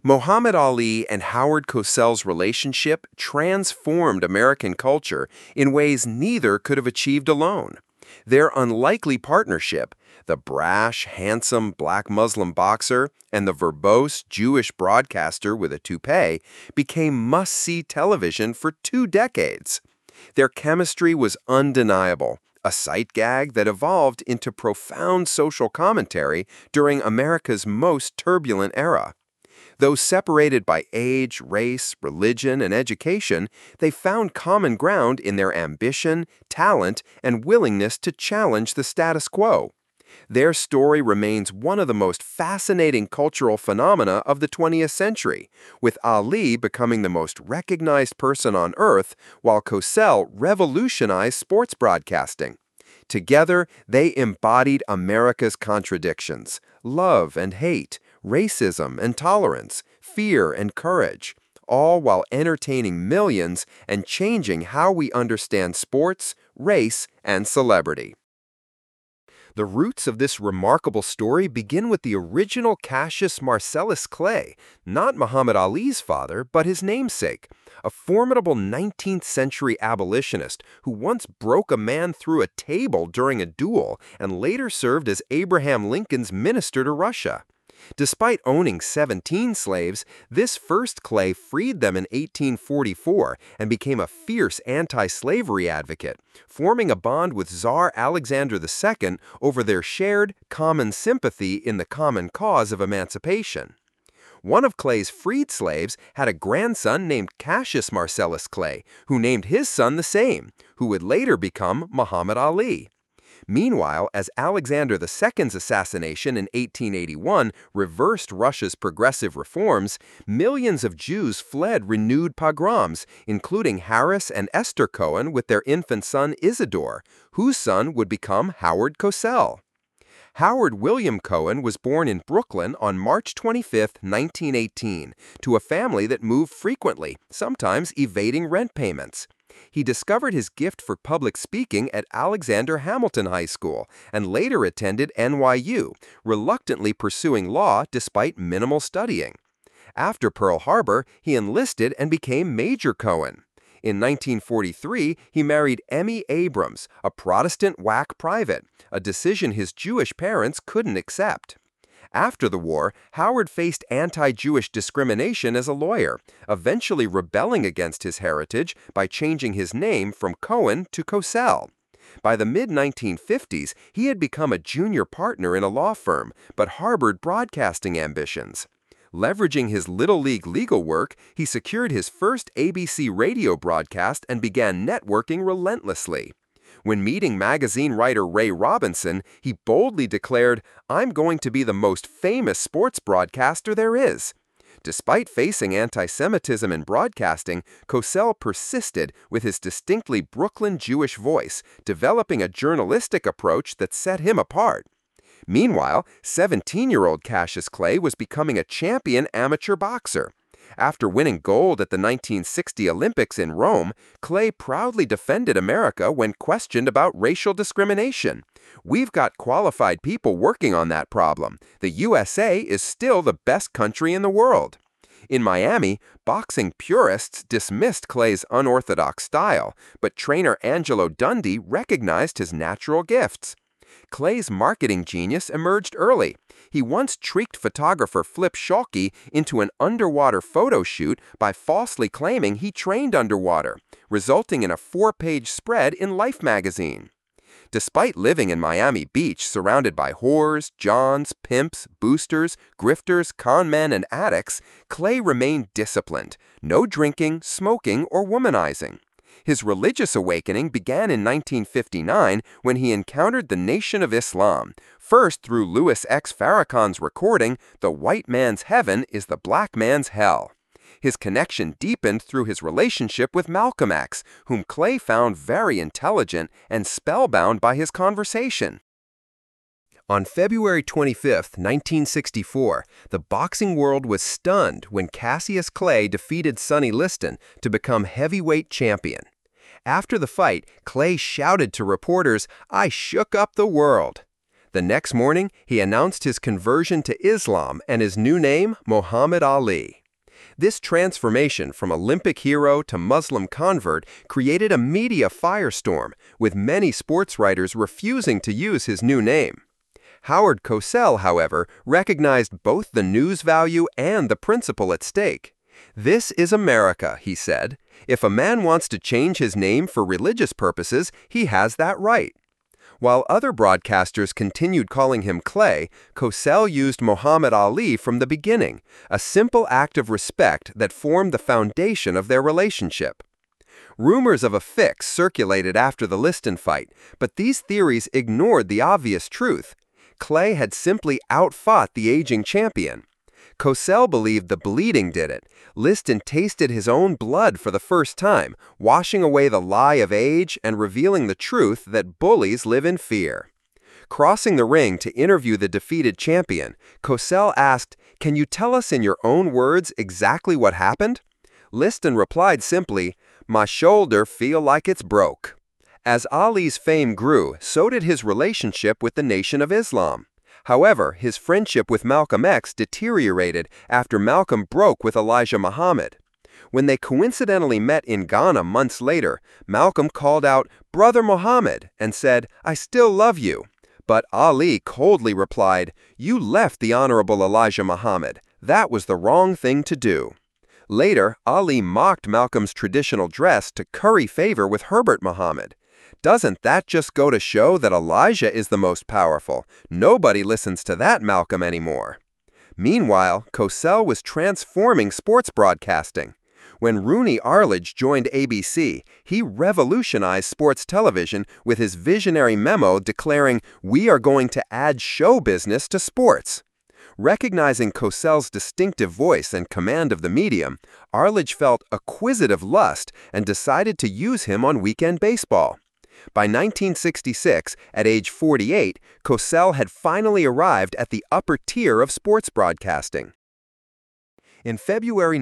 Muhammad Ali and Howard Cosell's relationship transformed American culture in ways neither could have achieved alone. Their unlikely partnership, the brash, handsome black Muslim boxer and the verbose Jewish broadcaster with a toupee, became must-see television for 2 decades. Their chemistry was undeniable, a sight gag that evolved into profound social commentary during America's most turbulent era. Though separated by age, race, religion, and education, they found common ground in their ambition, talent, and willingness to challenge the status quo. Their story remains one of the most fascinating cultural phenomena of the 20th century, with Ali becoming the most recognized person on earth, while Cosell revolutionized sports broadcasting. Together, they embodied America's contradictions: love and hate, racism and tolerance, fear and courage, all while entertaining millions and changing how we understand sports, race, and celebrity. The roots of this remarkable story begin with the original Cassius Marcellus Clay, not Muhammad Ali's father, but his namesake, a formidable 19th century abolitionist who once broke a man through a table during a duel and later served as Abraham Lincoln's minister to Russia. Despite owning 17 slaves, this first Clay freed them in 1844 and became a fierce anti-slavery advocate, forming a bond with Tsar Alexander II over their shared, common sympathy in the common cause of emancipation. One of Clay's freed slaves had a grandson named Cassius Marcellus Clay, who named his son the same, who would later become Muhammad Ali. Meanwhile, as Alexander II's assassination in 1881 reversed Russia's progressive reforms, millions of Jews fled renewed pogroms, including Harris and Esther Cohen with their infant son Isidore, whose son would become Howard Cosell. Howard William Cohen was born in Brooklyn on March 25, 1918, to a family that moved frequently, sometimes evading rent payments. He discovered his gift for public speaking at Alexander Hamilton High School and later attended NYU, reluctantly pursuing law despite minimal studying. After Pearl Harbor, he enlisted and became Major Cohen. In 1943, he married Emmy Abrams, a Protestant WAC private, a decision his Jewish parents couldn't accept. After the war, Howard faced anti-Jewish discrimination as a lawyer, eventually rebelling against his heritage by changing his name from Cohen to Cosell. By the mid-1950s, he had become a junior partner in a law firm, but harbored broadcasting ambitions. Leveraging his Little League legal work, he secured his first ABC radio broadcast and began networking relentlessly. When meeting magazine writer Ray Robinson, he boldly declared, "I'm going to be the most famous sports broadcaster there is." Despite facing anti-Semitism in broadcasting, Cosell persisted with his distinctly Brooklyn Jewish voice, developing a journalistic approach that set him apart. Meanwhile, 17-year-old Cassius Clay was becoming a champion amateur boxer. After winning gold at the 1960 Olympics in Rome, Clay proudly defended America when questioned about racial discrimination. "We've got qualified people working on that problem. The USA is still the best country in the world." In Miami, boxing purists dismissed Clay's unorthodox style, but trainer Angelo Dundee recognized his natural gifts. Clay's marketing genius emerged early. He once tricked photographer Flip Schalke into an underwater photo shoot by falsely claiming he trained underwater, resulting in a 4-page spread in Life magazine. Despite living in Miami Beach surrounded by whores, johns, pimps, boosters, grifters, con men, and addicts, Clay remained disciplined, no drinking, smoking, or womanizing. His religious awakening began in 1959 when he encountered the Nation of Islam, first through Louis X. Farrakhan's recording, "The White Man's Heaven is the Black Man's Hell." His connection deepened through his relationship with Malcolm X, whom Clay found very intelligent and spellbound by his conversation. On February 25, 1964, the boxing world was stunned when Cassius Clay defeated Sonny Liston to become heavyweight champion. After the fight, Clay shouted to reporters, "I shook up the world." The next morning, he announced his conversion to Islam and his new name, Muhammad Ali. This transformation from Olympic hero to Muslim convert created a media firestorm, with many sports writers refusing to use his new name. Howard Cosell, however, recognized both the news value and the principle at stake. "This is America," he said. "If a man wants to change his name for religious purposes, he has that right." While other broadcasters continued calling him Clay, Cosell used Muhammad Ali from the beginning, a simple act of respect that formed the foundation of their relationship. Rumors of a fix circulated after the Liston fight, but these theories ignored the obvious truth. Clay had simply outfought the aging champion. Cosell believed the bleeding did it. Liston tasted his own blood for the first time, washing away the lie of age and revealing the truth that bullies live in fear. Crossing the ring to interview the defeated champion, Cosell asked, "Can you tell us in your own words exactly what happened?" Liston replied simply, "My shoulder feel like it's broke." As Ali's fame grew, so did his relationship with the Nation of Islam. However, his friendship with Malcolm X deteriorated after Malcolm broke with Elijah Muhammad. When they coincidentally met in Ghana months later, Malcolm called out, "Brother Muhammad," and said, "I still love you." But Ali coldly replied, "You left the Honorable Elijah Muhammad. That was the wrong thing to do." Later, Ali mocked Malcolm's traditional dress to curry favor with Herbert Muhammad. Doesn't that just go to show that Elijah is the most powerful? Nobody listens to that Malcolm anymore. Meanwhile, Cosell was transforming sports broadcasting. When Rooney Arledge joined ABC, he revolutionized sports television with his visionary memo declaring, "We are going to add show business to sports." Recognizing Cosell's distinctive voice and command of the medium, Arledge felt acquisitive lust and decided to use him on Weekend Baseball. By 1966, at age 48, Cosell had finally arrived at the upper tier of sports broadcasting. In February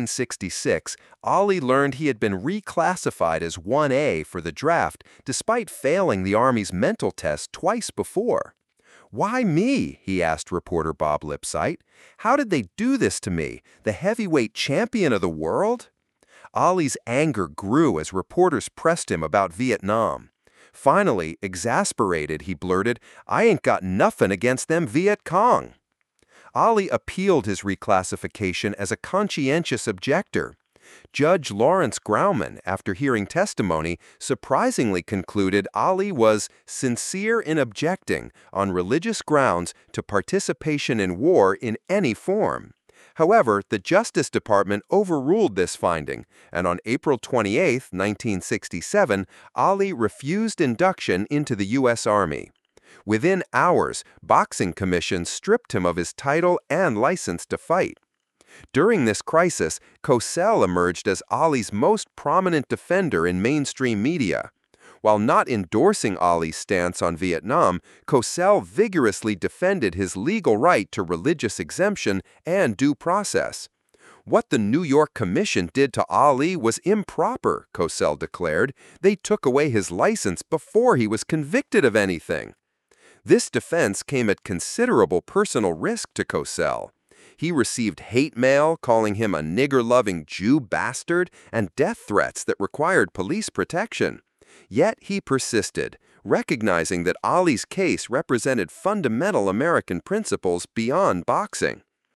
1966, Ali learned he had been reclassified as 1A for the draft despite failing the Army's mental test twice before. "Why me?" he asked reporter Bob Lipsyte. "How did they do this to me, the heavyweight champion of the world?" Ali's anger grew as reporters pressed him about Vietnam. Finally, exasperated, he blurted, "I ain't got nothing against them Viet Cong." Ali appealed his reclassification as a conscientious objector. Judge Lawrence Grauman, after hearing testimony, surprisingly concluded Ali was sincere in objecting on religious grounds to participation in war in any form. However, the Justice Department overruled this finding, and on April 28, 1967, Ali refused induction into the U.S. Army. Within hours, boxing commissions stripped him of his title and license to fight. During this crisis, Cosell emerged as Ali's most prominent defender in mainstream media. While not endorsing Ali's stance on Vietnam, Cosell vigorously defended his legal right to religious exemption and due process. "What the New York Commission did to Ali was improper," Cosell declared. "They took away his license before he was convicted of anything." This defense came at considerable personal risk to Cosell. He received hate mail calling him a nigger-loving Jew bastard and death threats that required police protection. Yet he persisted, recognizing that Ali's case represented fundamental American principles beyond boxing.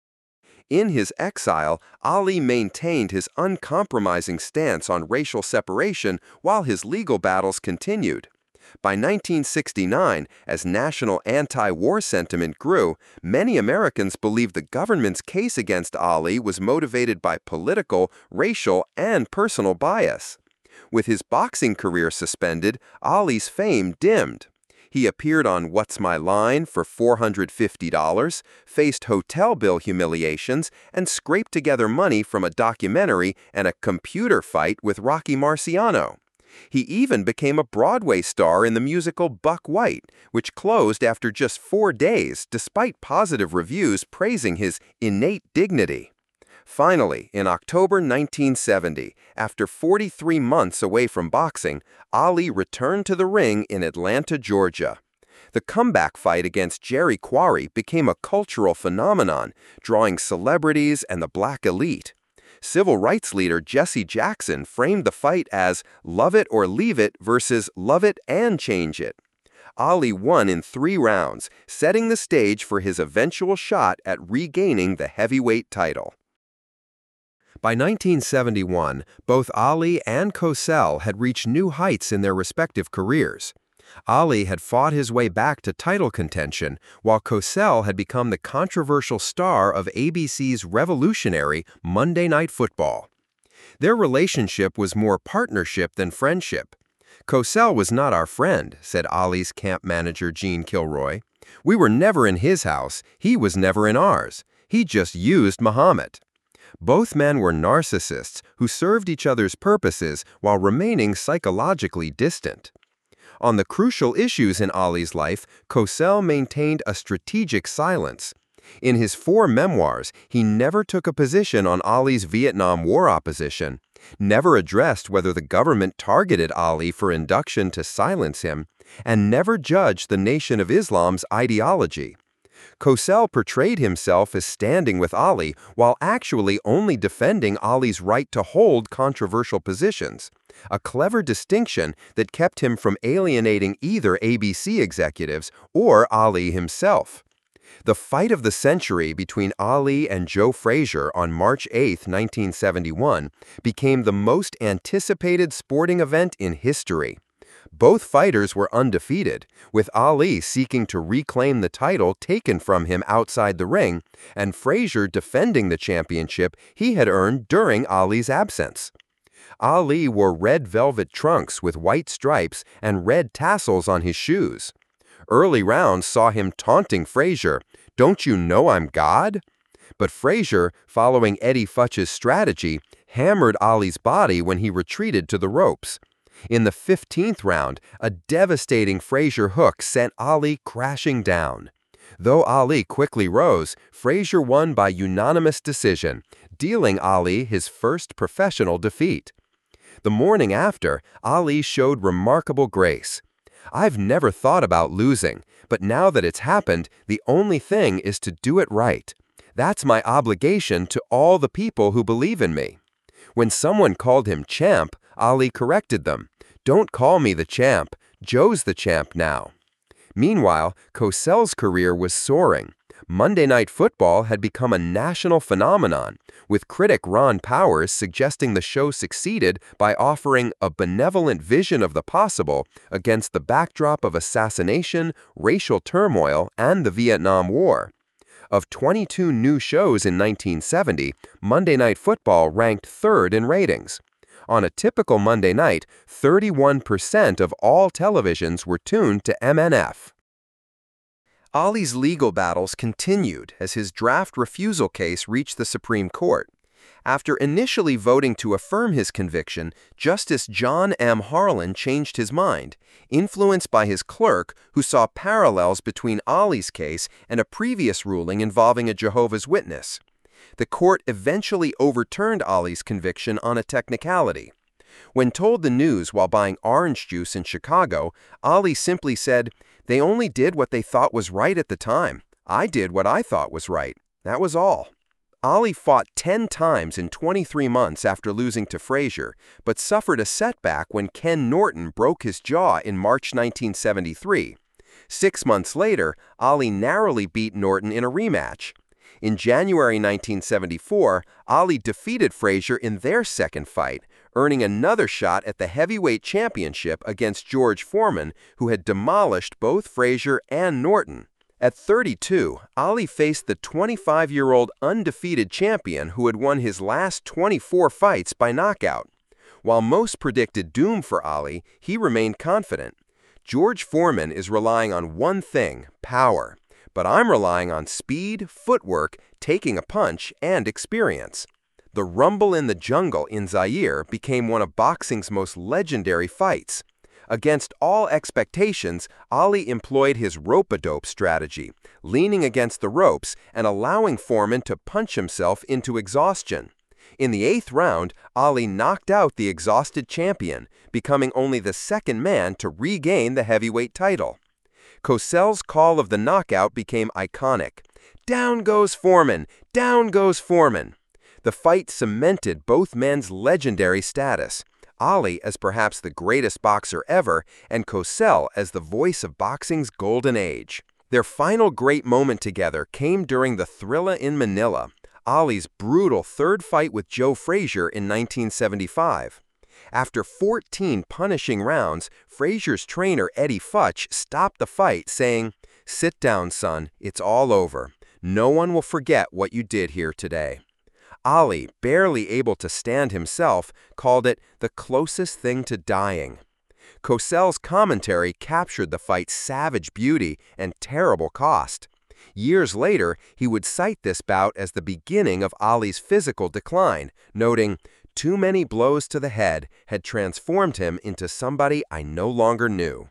In his exile, Ali maintained his uncompromising stance on racial separation while his legal battles continued. By 1969, as national anti-war sentiment grew, many Americans believed the government's case against Ali was motivated by political, racial, and personal bias. With his boxing career suspended, Ali's fame dimmed. He appeared on What's My Line for $450, faced hotel bill humiliations, and scraped together money from a documentary and a computer fight with Rocky Marciano. He even became a Broadway star in the musical Buck White, which closed after just 4 days despite positive reviews praising his innate dignity. Finally, in October 1970, after 43 months away from boxing, Ali returned to the ring in Atlanta, Georgia. The comeback fight against Jerry Quarry became a cultural phenomenon, drawing celebrities and the black elite. Civil rights leader Jesse Jackson framed the fight as "love it or leave it" versus "love it and change it." Ali won in 3 rounds, setting the stage for his eventual shot at regaining the heavyweight title. By 1971, both Ali and Cosell had reached new heights in their respective careers. Ali had fought his way back to title contention, while Cosell had become the controversial star of ABC's revolutionary Monday Night Football. Their relationship was more partnership than friendship. "Cosell was not our friend," said Ali's camp manager Gene Kilroy. "We were never in his house, he was never in ours. He just used Muhammad." Both men were narcissists who served each other's purposes while remaining psychologically distant. On the crucial issues in Ali's life, Cosell maintained a strategic silence. In his 4 memoirs, he never took a position on Ali's Vietnam War opposition, never addressed whether the government targeted Ali for induction to silence him, and never judged the Nation of Islam's ideology. Cosell portrayed himself as standing with Ali while actually only defending Ali's right to hold controversial positions, a clever distinction that kept him from alienating either ABC executives or Ali himself. The fight of the century between Ali and Joe Frazier on March 8, 1971, became the most anticipated sporting event in history. Both fighters were undefeated, with Ali seeking to reclaim the title taken from him outside the ring, and Frazier defending the championship he had earned during Ali's absence. Ali wore red velvet trunks with white stripes and red tassels on his shoes. Early rounds saw him taunting Frazier, "Don't you know I'm God?" But Frazier, following Eddie Futch's strategy, hammered Ali's body when he retreated to the ropes. In the 15th round, a devastating Frazier hook sent Ali crashing down. Though Ali quickly rose, Frazier won by unanimous decision, dealing Ali his first professional defeat. The morning after, Ali showed remarkable grace. "I've never thought about losing, but now that it's happened, the only thing is to do it right. That's my obligation to all the people who believe in me." When someone called him champ, Ali corrected them, "Don't call me the champ, Joe's the champ now." Meanwhile, Cosell's career was soaring. Monday Night Football had become a national phenomenon, with critic Ron Powers suggesting the show succeeded by offering a benevolent vision of the possible against the backdrop of assassination, racial turmoil, and the Vietnam War. Of 22 new shows in 1970, Monday Night Football ranked 3rd in ratings. On a typical Monday night, 31% of all televisions were tuned to MNF. Ali's legal battles continued as his draft refusal case reached the Supreme Court. After initially voting to affirm his conviction, Justice John M. Harlan changed his mind, influenced by his clerk who saw parallels between Ali's case and a previous ruling involving a Jehovah's Witness. The court eventually overturned Ali's conviction on a technicality. When told the news while buying orange juice in Chicago, Ali simply said, "They only did what they thought was right at the time. I did what I thought was right. That was all." Ali fought 10 times in 23 months after losing to Frazier, but suffered a setback when Ken Norton broke his jaw in March 1973. 6 months later, Ali narrowly beat Norton in a rematch. In January 1974, Ali defeated Frazier in their second fight, earning another shot at the heavyweight championship against George Foreman, who had demolished both Frazier and Norton. At 32, Ali faced the 25-year-old undefeated champion who had won his last 24 fights by knockout. While most predicted doom for Ali, he remained confident. "George Foreman is relying on one thing, power. But I'm relying on speed, footwork, taking a punch, and experience." The Rumble in the Jungle in Zaire became one of boxing's most legendary fights. Against all expectations, Ali employed his rope-a-dope strategy, leaning against the ropes and allowing Foreman to punch himself into exhaustion. In the 8th round, Ali knocked out the exhausted champion, becoming only the second man to regain the heavyweight title. Cosell's call of the knockout became iconic. "Down goes Foreman! Down goes Foreman!" The fight cemented both men's legendary status. Ali as perhaps the greatest boxer ever, and Cosell as the voice of boxing's golden age. Their final great moment together came during the Thrilla in Manila, Ali's brutal third fight with Joe Frazier in 1975. After 14 punishing rounds, Frazier's trainer Eddie Futch stopped the fight, saying, "Sit down, son, it's all over. No one will forget what you did here today." Ali, barely able to stand himself, called it the closest thing to dying. Cosell's commentary captured the fight's savage beauty and terrible cost. Years later, he would cite this bout as the beginning of Ali's physical decline, noting, "Too many blows to the head had transformed him into somebody I no longer knew."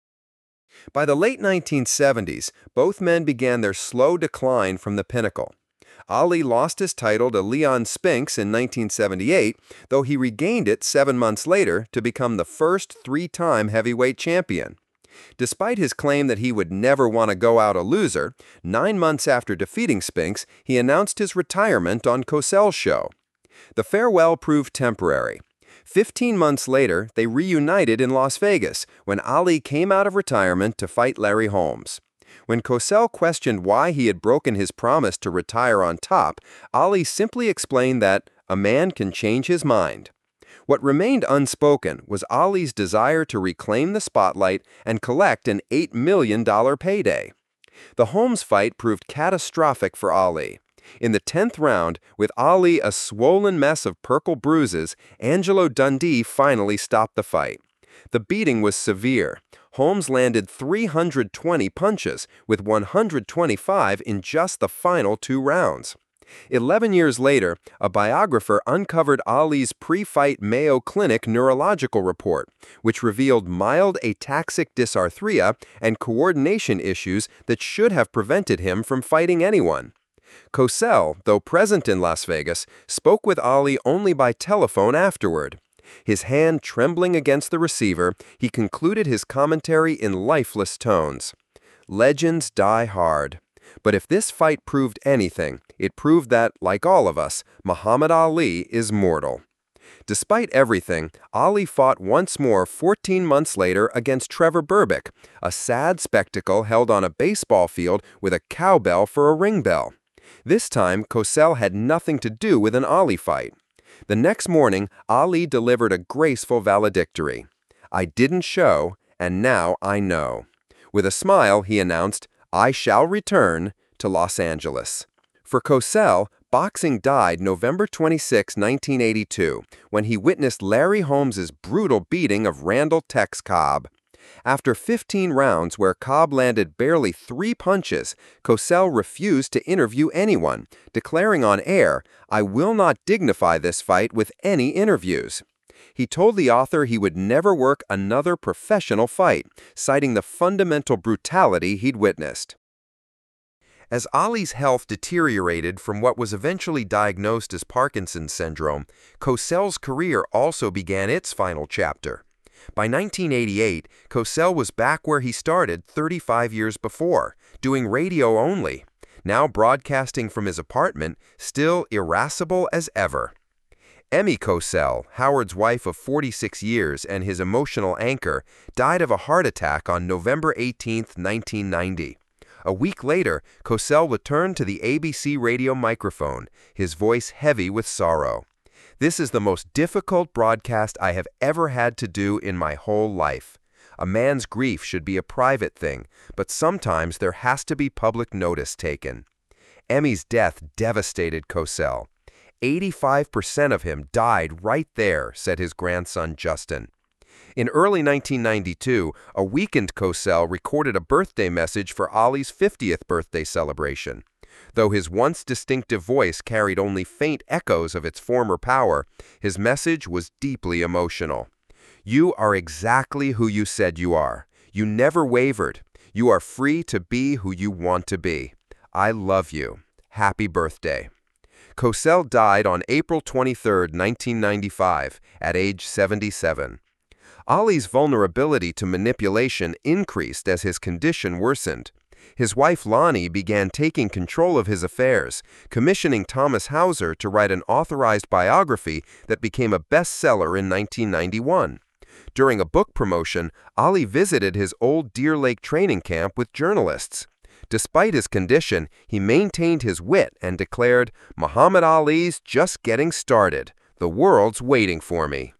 By the late 1970s, both men began their slow decline from the pinnacle. Ali lost his title to Leon Spinks in 1978, though he regained it 7 months later to become the first three-time heavyweight champion. Despite his claim that he would never want to go out a loser, 9 months after defeating Spinks, he announced his retirement on Cosell's show. The farewell proved temporary. 15 months later, they reunited in Las Vegas when Ali came out of retirement to fight Larry Holmes. When Cosell questioned why he had broken his promise to retire on top, Ali simply explained that a man can change his mind. What remained unspoken was Ali's desire to reclaim the spotlight and collect an $8 million payday. The Holmes fight proved catastrophic for Ali. In the 10th round, with Ali a swollen mess of purple bruises, Angelo Dundee finally stopped the fight. The beating was severe. Holmes landed 320 punches, with 125 in just the final 2 rounds. 11 years later, a biographer uncovered Ali's pre-fight Mayo Clinic neurological report, which revealed mild ataxic dysarthria and coordination issues that should have prevented him from fighting anyone. Cosell, though present in Las Vegas, spoke with Ali only by telephone afterward. His hand trembling against the receiver, he concluded his commentary in lifeless tones. "Legends die hard. But if this fight proved anything, it proved that, like all of us, Muhammad Ali is mortal." Despite everything, Ali fought once more 14 months later against Trevor Berbick, a sad spectacle held on a baseball field with a cowbell for a ring bell. This time, Cosell had nothing to do with an Ali fight. The next morning, Ali delivered a graceful valedictory. "I didn't show, and now I know." With a smile, he announced, "I shall return to Los Angeles." For Cosell, boxing died November 26, 1982, when he witnessed Larry Holmes' brutal beating of Randall "Tex" Cobb. After 15 rounds where Cobb landed barely 3 punches, Cosell refused to interview anyone, declaring on air, "I will not dignify this fight with any interviews." He told the author he would never work another professional fight, citing the fundamental brutality he'd witnessed. As Ali's health deteriorated from what was eventually diagnosed as Parkinson's syndrome, Cosell's career also began its final chapter. By 1988, Cosell was back where he started 35 years before, doing radio only, now broadcasting from his apartment, still irascible as ever. Emmy Cosell, Howard's wife of 46 years and his emotional anchor, died of a heart attack on November 18, 1990. A week later, Cosell returned to the ABC radio microphone, his voice heavy with sorrow. "This is the most difficult broadcast I have ever had to do in my whole life. A man's grief should be a private thing, but sometimes there has to be public notice taken." Emmy's death devastated Cosell. 85% of him died right there, said his grandson Justin. In early 1992, a weakened Cosell recorded a birthday message for Ali's 50th birthday celebration. Though his once distinctive voice carried only faint echoes of its former power, his message was deeply emotional. "You are exactly who you said you are. You never wavered. You are free to be who you want to be. I love you. Happy birthday." Cosell died on April 23, 1995, at age 77. Ali's vulnerability to manipulation increased as his condition worsened. His wife Lonnie began taking control of his affairs, commissioning Thomas Hauser to write an authorized biography that became a bestseller in 1991. During a book promotion, Ali visited his old Deer Lake training camp with journalists. Despite his condition, he maintained his wit and declared, "Muhammad Ali's just getting started. The world's waiting for me."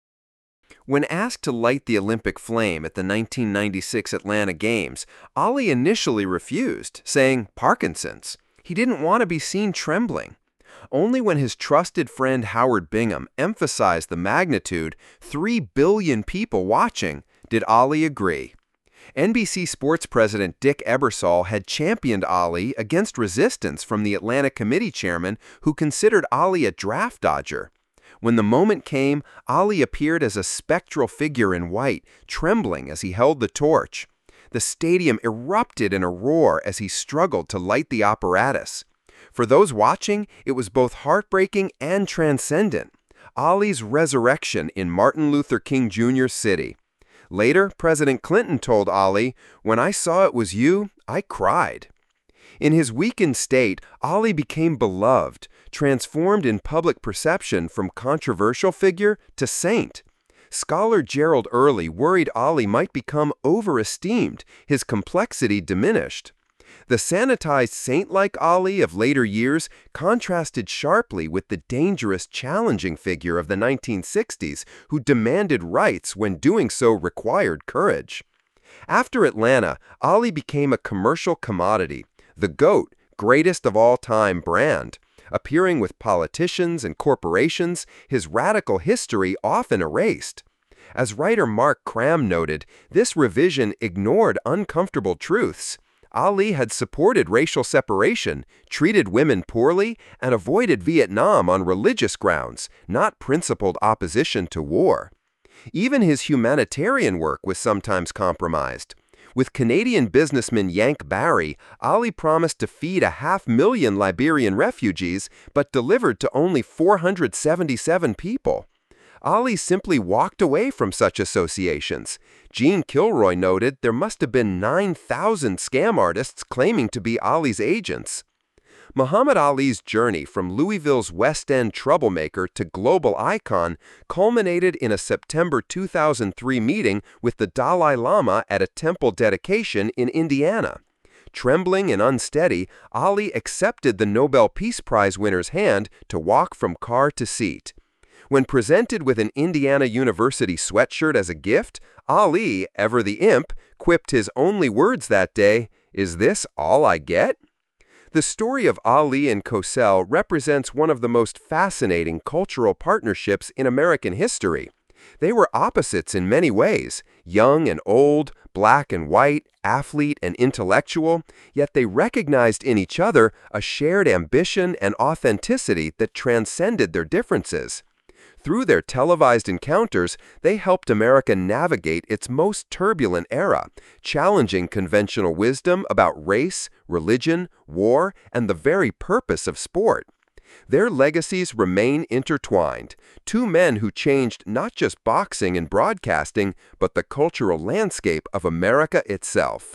When asked to light the Olympic flame at the 1996 Atlanta Games, Ali initially refused, saying Parkinson's. He didn't want to be seen trembling. Only when his trusted friend Howard Bingham emphasized the magnitude, 3 billion people watching, did Ali agree. NBC Sports President Dick Ebersol had championed Ali against resistance from the Atlanta committee chairman who considered Ali a draft dodger. When the moment came, Ali appeared as a spectral figure in white, trembling as he held the torch. The stadium erupted in a roar as he struggled to light the apparatus. For those watching, it was both heartbreaking and transcendent. Ali's resurrection in Martin Luther King Jr.'s city. Later, President Clinton told Ali, "When I saw it was you, I cried." In his weakened state, Ali became beloved, transformed in public perception from controversial figure to saint. Scholar Gerald Early worried Ali might become overesteemed, his complexity diminished. The sanitized saint-like Ali of later years contrasted sharply with the dangerous, challenging figure of the 1960s who demanded rights when doing so required courage. After Atlanta, Ali became a commercial commodity, the GOAT, greatest of all time brand. Appearing with politicians and corporations, his radical history often erased. As writer Mark Cram noted, this revision ignored uncomfortable truths. Ali had supported racial separation, treated women poorly, and avoided Vietnam on religious grounds, not principled opposition to war. Even his humanitarian work was sometimes compromised. With Canadian businessman Yank Barry, Ali promised to feed 500,000 Liberian refugees, but delivered to only 477 people. Ali simply walked away from such associations. Gene Kilroy noted there must have been 9,000 scam artists claiming to be Ali's agents. Muhammad Ali's journey from Louisville's West End troublemaker to global icon culminated in a September 2003 meeting with the Dalai Lama at a temple dedication in Indiana. Trembling and unsteady, Ali accepted the Nobel Peace Prize winner's hand to walk from car to seat. When presented with an Indiana University sweatshirt as a gift, Ali, ever the imp, quipped his only words that day, "Is this all I get?" The story of Ali and Cosell represents one of the most fascinating cultural partnerships in American history. They were opposites in many ways, young and old, black and white, athlete and intellectual, yet they recognized in each other a shared ambition and authenticity that transcended their differences. Through their televised encounters, they helped America navigate its most turbulent era, challenging conventional wisdom about race, religion, war, and the very purpose of sport. Their legacies remain intertwined, two men who changed not just boxing and broadcasting, but the cultural landscape of America itself.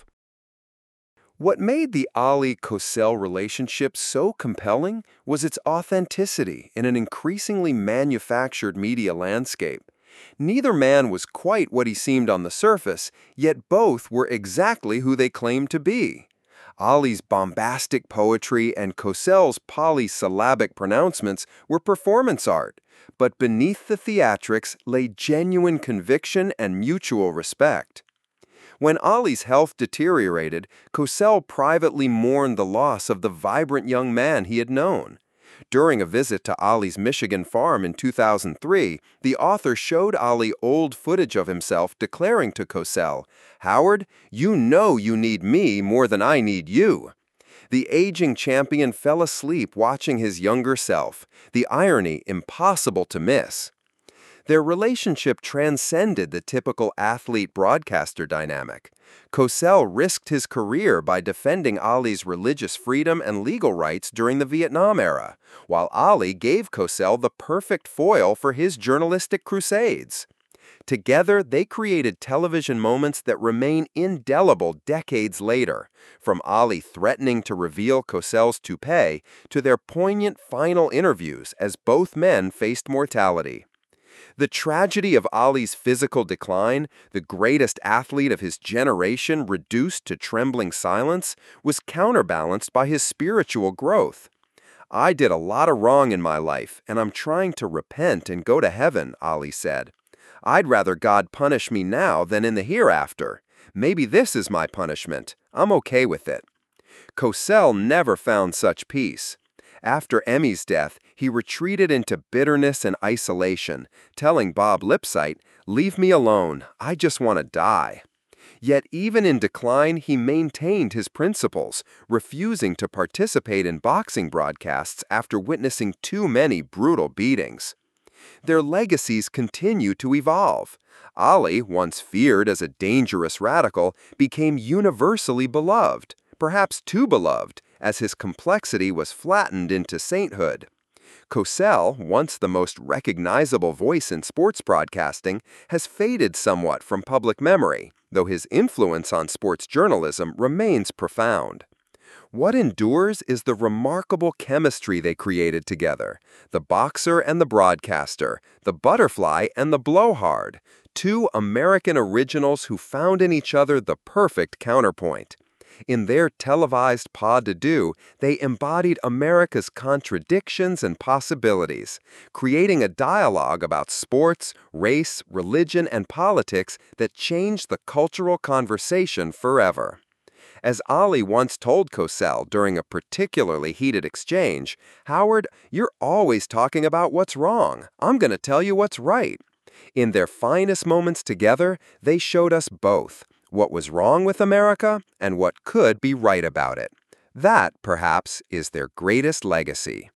What made the Ali-Cosell relationship so compelling was its authenticity in an increasingly manufactured media landscape. Neither man was quite what he seemed on the surface, yet both were exactly who they claimed to be. Ali's bombastic poetry and Cosell's polysyllabic pronouncements were performance art, but beneath the theatrics lay genuine conviction and mutual respect. When Ali's health deteriorated, Cosell privately mourned the loss of the vibrant young man he had known. During a visit to Ali's Michigan farm in 2003, the author showed Ali old footage of himself declaring to Cosell, "Howard, you know you need me more than I need you." The aging champion fell asleep watching his younger self, the irony impossible to miss. Their relationship transcended the typical athlete-broadcaster dynamic. Cosell risked his career by defending Ali's religious freedom and legal rights during the Vietnam era, while Ali gave Cosell the perfect foil for his journalistic crusades. Together, they created television moments that remain indelible decades later, from Ali threatening to reveal Cosell's toupee to their poignant final interviews as both men faced mortality. The tragedy of Ali's physical decline, the greatest athlete of his generation reduced to trembling silence, was counterbalanced by his spiritual growth. "I did a lot of wrong in my life, and I'm trying to repent and go to heaven," Ali said. "I'd rather God punish me now than in the hereafter. Maybe this is my punishment. I'm okay with it." Cosell never found such peace. After Emmy's death, he retreated into bitterness and isolation, telling Bob Lipsyte, "Leave me alone. I just want to die." Yet even in decline, he maintained his principles, refusing to participate in boxing broadcasts after witnessing too many brutal beatings. Their legacies continue to evolve. Ali, once feared as a dangerous radical, became universally beloved, perhaps too beloved, as his complexity was flattened into sainthood. Cosell, once the most recognizable voice in sports broadcasting, has faded somewhat from public memory, though his influence on sports journalism remains profound. What endures is the remarkable chemistry they created together, the boxer and the broadcaster, the butterfly and the blowhard, two American originals who found in each other the perfect counterpoint. In their televised pas de deux, they embodied America's contradictions and possibilities, creating a dialogue about sports, race, religion, and politics that changed the cultural conversation forever. As Ali once told Cosell during a particularly heated exchange, "Howard, you're always talking about what's wrong. I'm going to tell you what's right." In their finest moments together, they showed us both what was wrong with America and what could be right about it. That, perhaps, is their greatest legacy.